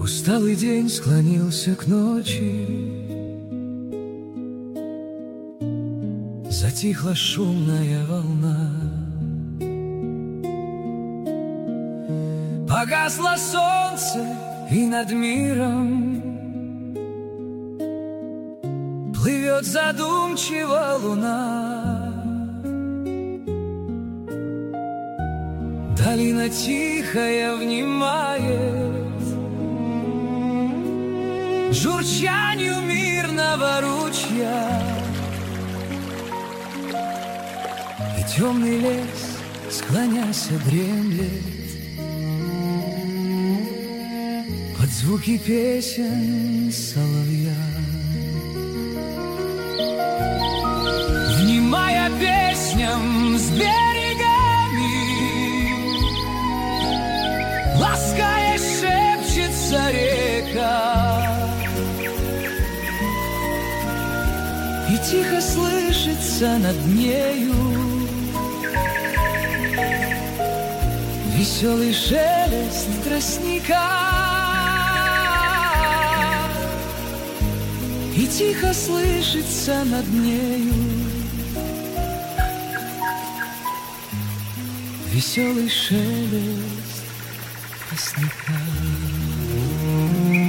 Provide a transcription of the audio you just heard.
Усталый день склонился к ночи, затихла шумная волна, погасло солнце, и над миром плывет задумчиво луна. Долина тихая внимает журчанию мирного ручья, и темный лес, склоняся, дремлет под звуки песен соловья. Внимая песням с берегами, лаская шепчется река, и тихо слышится над нею веселый шелест тростника, и тихо слышится над нею веселый шелест тростника.